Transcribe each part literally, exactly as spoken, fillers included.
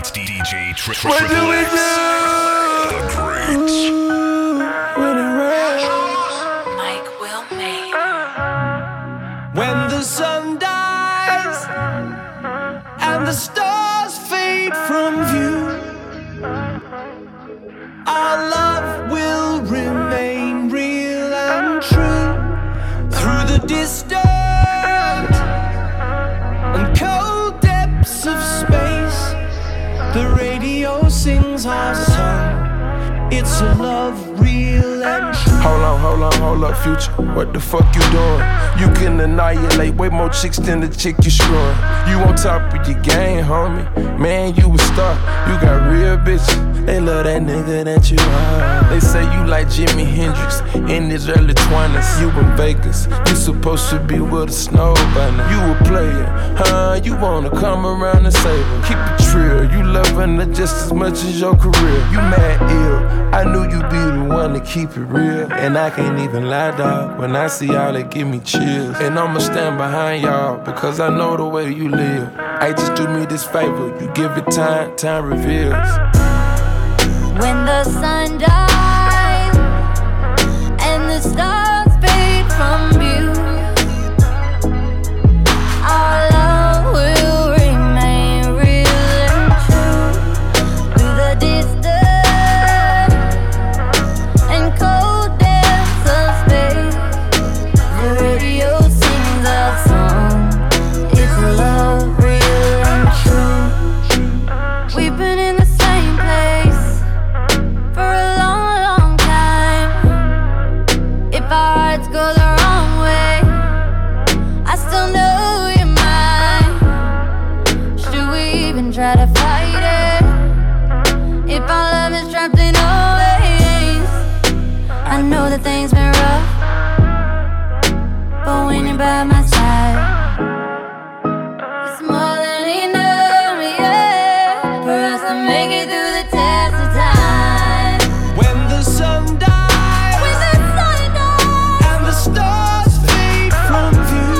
It's D J Tri- What Triple do we X. do? The greats. When it rains, Mike will make. When the sun dies and the stars fade from view, our love will remain real and true through the distant and cold depths of space. The radio sings our song. It's a love real and true. hold on, hold on, hold up, Future. What the fuck you doing? You can annihilate way more chicks than the chick you screwing. You on top of your game, homie. Man, you a star. You got real bitches. They love that nigga that you are. They say you like Jimi Hendrix in his early twenties. You in Vegas. You supposed to be with a snow bunny. You a player, huh? You wanna come around and save her. Keep it real. You loving her just as much as your career. You mad ill. I knew you'd be the one to keep it real. And I can't even lie, dog. When I see y'all, it give me chills. And I'ma stand behind y'all because I know the way you live. Hey, just do me this favor. You give it time, time reveals. When the sun dies and the stars fade from view, our love will remain real and true through the distant and cold depths of space. The radio sings our song. It's love real and true. We've been in the same place for a long, long time. If our hearts go the wrong way, I still know you're mine. Should we even try to fight it? If our love is trapped in our ways, I know that things been rough, but when you're by my side, it's more than enough, yeah, for us to make it through the test of time. When the sun dies When the sun dies, and the stars fade from view,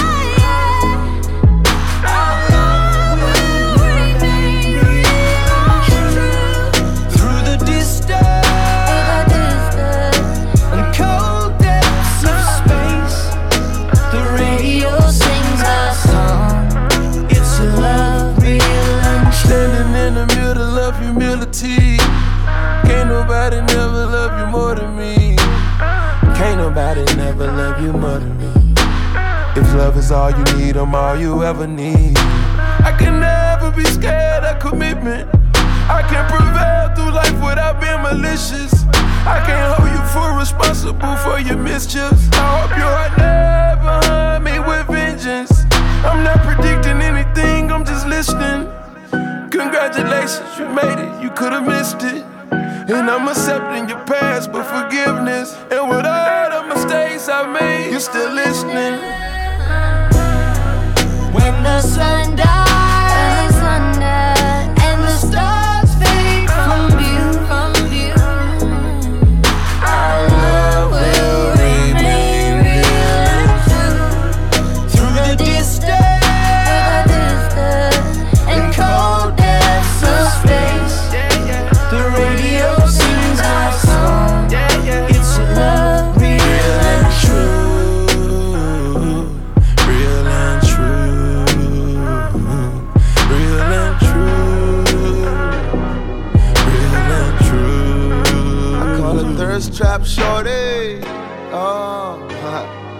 our love will remain real and true through the distant and cold depths of space. The radio sings our song. It's a love real and true. Standing in the middle of humility. Can't nobody never love you more than me. Can't nobody never love you more than me. If love is all you need, I'm all you ever need. I can never be scared of commitment. I can prevail through life without being malicious. I can't hold you for responsible for your mischiefs. I hope your heart never hunt me with vengeance. I'm not predicting anything, I'm just listening. Congratulations, you made it, you could've missed it. And I'm accepting your past, but forgiveness. And with all the mistakes I made, you're still listening. When the sun dies and the sun dies, and the stars fade from view, from view, our love will remain real and true through the distant and cold depths of space. The radio sings our song. It's a love real and true. Real and true. Real and true. Real and true. I call it thirst trap shorty. Oh,